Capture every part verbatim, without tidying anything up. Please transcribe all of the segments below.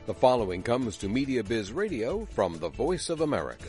The following comes to Media Biz Radio from the Voice of America.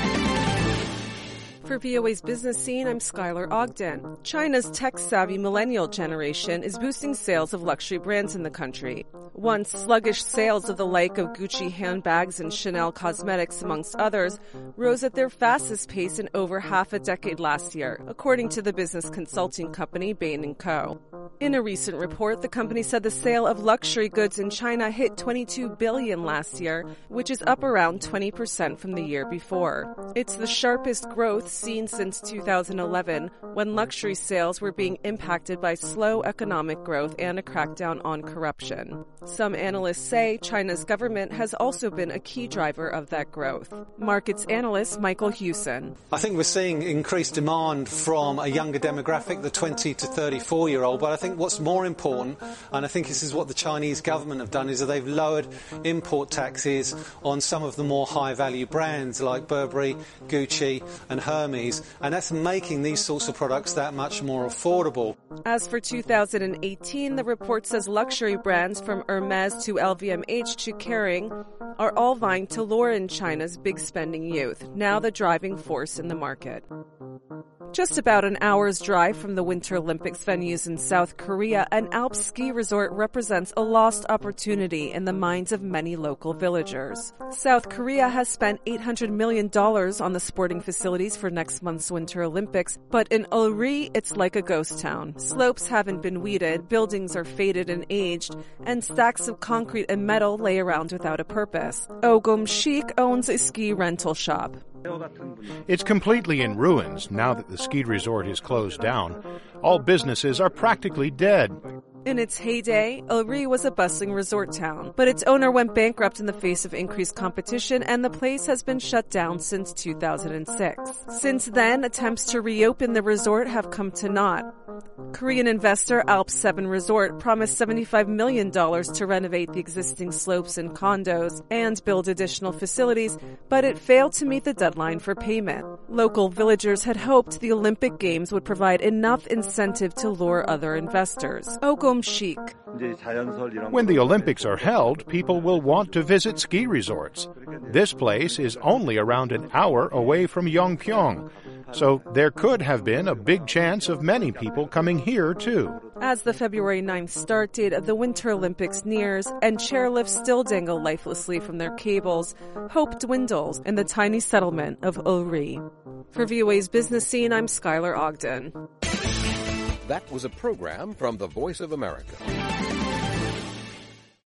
For V O A's Business Scene, I'm Skylar Ogden. China's tech-savvy millennial generation is boosting sales of luxury brands in the country. Once sluggish sales of the like of Gucci handbags and Chanel cosmetics, amongst others, rose at their fastest pace in over half a decade last year, according to the business consulting company Bain and Co. In a recent report, the company said the sale of luxury goods in China hit twenty-two billion dollars last year, which is up around twenty percent from the year before. It's the sharpest growth seen since two thousand eleven, when luxury sales were being impacted by slow economic growth and a crackdown on corruption. Some analysts say China's government has also been a key driver of that growth. Markets analyst Michael Hewson. I think we're seeing increased demand from a younger demographic, the twenty to thirty-four-year-old, but I think what's more important, and I think this is what the Chinese government have done, is that they've lowered import taxes on some of the more high-value brands like Burberry, Gucci and Hermes, and that's making these sorts of products that much more affordable. As for two thousand eighteen, the report says luxury brands from Hermes to L V M H to Kering are all vying to lure in China's big spending youth, now the driving force in the market. Just about an hour's drive from the Winter Olympics venues in South Korea, an Alps ski resort represents a lost opportunity in the minds of many local villagers. South Korea has spent eight hundred million dollars on the sporting facilities for next month's Winter Olympics, but in Ulri, it's like a ghost town. Slopes haven't been weeded, buildings are faded and aged, and stacks of concrete and metal lay around without a purpose. Ogum Sheik owns a ski rental shop. It's completely in ruins now that the ski resort is closed down. All businesses are practically dead. In its heyday, Ulri was a bustling resort town, but its owner went bankrupt in the face of increased competition, and the place has been shut down since two thousand six. Since then, attempts to reopen the resort have come to naught. Korean investor Alps seven Resort promised seventy-five million dollars to renovate the existing slopes and condos and build additional facilities, but it failed to meet the deadline for payment. Local villagers had hoped the Olympic Games would provide enough incentive to lure other investors. Ogum Sheik. When the Olympics are held, people will want to visit ski resorts. This place is only around an hour away from Yongpyong, so there could have been a big chance of many people coming here, too. As the February ninth start date of the Winter Olympics nears and chairlifts still dangle lifelessly from their cables, hope dwindles in the tiny settlement of Ulri. For V O A's Business Scene, I'm Skylar Ogden. That was a program from the Voice of America.